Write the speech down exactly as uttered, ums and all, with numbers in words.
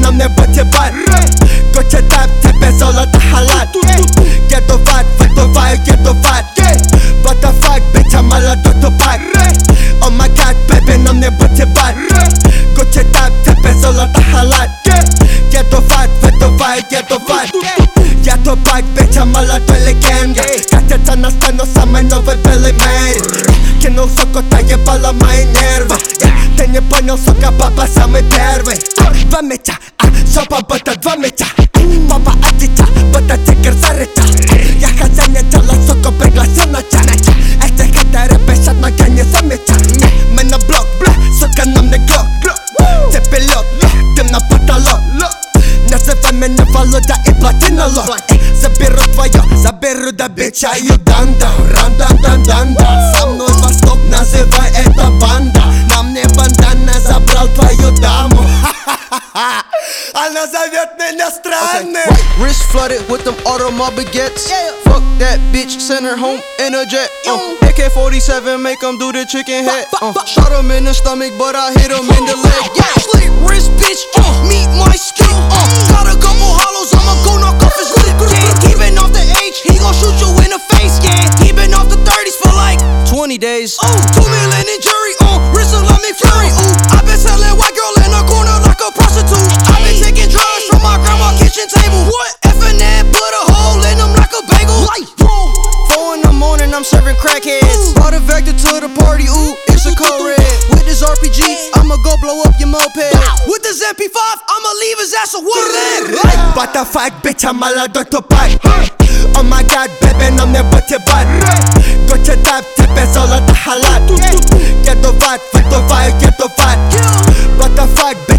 na mnie, bo cię bar. Gocie tam, ciebie solo ta halat. Kiedowat, wytowaj, kiedowat. What the fuck, bitch, I'm all out to back. Oh my god, baby, na mnie, bo cię bar. Gocie tam, ciebie solo ta halat. Kiedowat, wytowaj, kiedowat. Ja to back, bitch, I'm all out to legenda. Kaciaca na stano, same nowe były made. Kino soko, ta jebala moje nerwy. Ty nie ponią soka, baba, same terwy. Dwa mycia, a sopa, bo to dwa mycia. Baba, a cicia, bo to cykier zarycia. Ja chadzenie ciała, soko, pegla, sonacia. Este hete, repy, siadna, ja nie zamycia. My na blok, bla, soka na mnie glock. Ty pilot, tym na patalot. Nazywaj mnie Nevaluda i Platinolo. Zabierу твоё, заберу до бича Юданда. Рандан дан данда. Со мной Восток, называй это банда. На мне бандана, забрал твою даму. Она зовет меня странным. Okay. Wrist flooded with them automobile baguettes. Yeah. Fuck that bitch, send her home in a jet. uh. A K forty-seven, make them do the chicken head. uh. Shot him in the stomach, but I hit him in the leg. Yeah. Slick wrist, bitch, uh. meet my stick. uh. Got a couple hollows, I'ma go knock off his lip. Yeah. He been off the H, he gon' shoot you in the face. Yeah. He been off the thirties for like twenty days. Ooh, two million in jury. Uh. Wrist a like McFlurry. Ooh, I been selling white girl in the corner like a prostitute. I been taking drugs from my grandma's kitchen table. What? F and N put a hole in them like a bagel. Four in the morning, I'm serving crackheads. Brought a Vector to the party, ooh, it's a code red. With this R P G, I'ma go blow up your moped. With this M P five, I'ma leave his ass a one leg. What the fuck, bitch, I'm all out to back. Oh my god, baby, na mnie, bo cię bar. Gocie tam, ciebie solo ta halat. Kiedowat, wytowaj, kiedowat. What the fuck, bitch.